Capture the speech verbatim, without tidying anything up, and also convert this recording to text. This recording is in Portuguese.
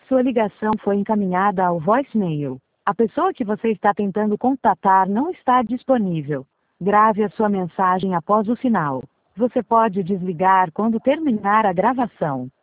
Sua ligação foi encaminhada ao voicemail. A pessoa que você está tentando contatar não está disponível. Grave a sua mensagem após o sinal. Você pode desligar quando terminar a gravação.